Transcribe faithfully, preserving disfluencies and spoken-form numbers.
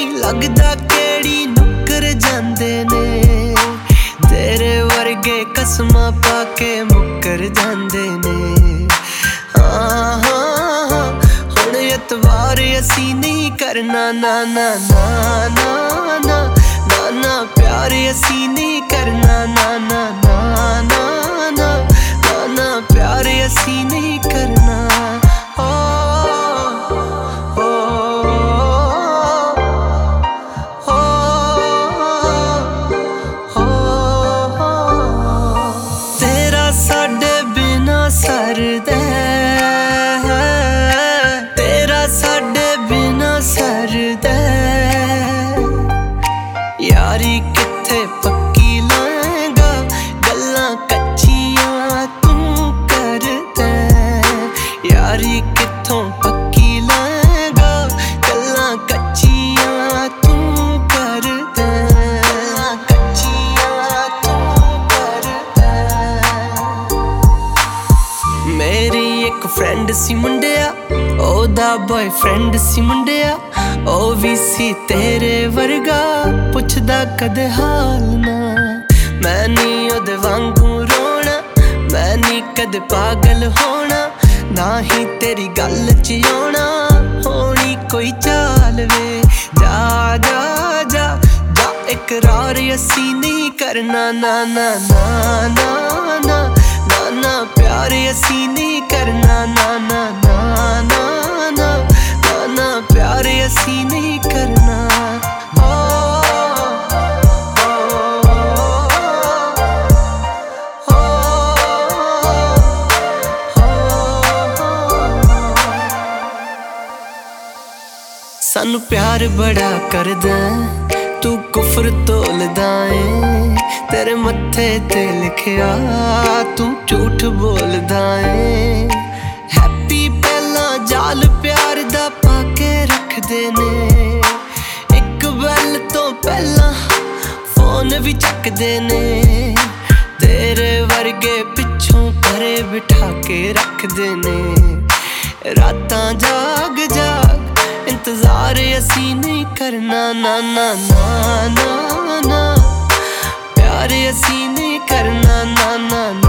लगदा केड़ी नुक्कर जांदे ने तेरे वर्गे कसमां पाके मुक्कर जांदे ने। हाँ हाँ हाँ हुण एतवार असी नहीं करना ना ना ना ना ना ना ना प्यार असी नहीं करना ना ना ना ना ना ना ना प्यार असी नहीं करना। सरदा तेरा साडे बिना सरदा यारी किथे पक्की लाएगा गल्लां कच्चियां तू करदा यारी किथों पक्की लाएगा गल्लां कच्चियां तू करदा कच्चियां तू करदा। मेरी एक फ्रेंड सी मुंडिया ओदा बॉयफ्रेंड सी मुंडिया ओ भी सी तेरे वर्गा पुछदा कदे हाल ना। मैं नी ओदे वांगू रोना मैं नी कदे पागल होना ना ही तेरी गल च आउणा होनी कोई चाल वे। जा जा जा जा इकरार असी नहीं करना ना ना ना ना ना ना ना प्यार असी नहीं करना ना ना ना ना ना ना ना प्यार असी नहीं करना। सानू प्यार बड़ा करदा तू कुफर तोलदा ऐ तेरे मत्थे ते लिखिया तू झूठ बोलदा ऐ। हैप्पी पहला जाल प्यार दा पाके रखदे ने एक बैल तो पहला फोन भी चकदे ने तेरे वर्गे पिछों घरे बिठा के रखदे ने। रातां जाग जाग इंतजार असी नहीं करना ना ना ना ना ना प्यार असी नहीं करना ना ना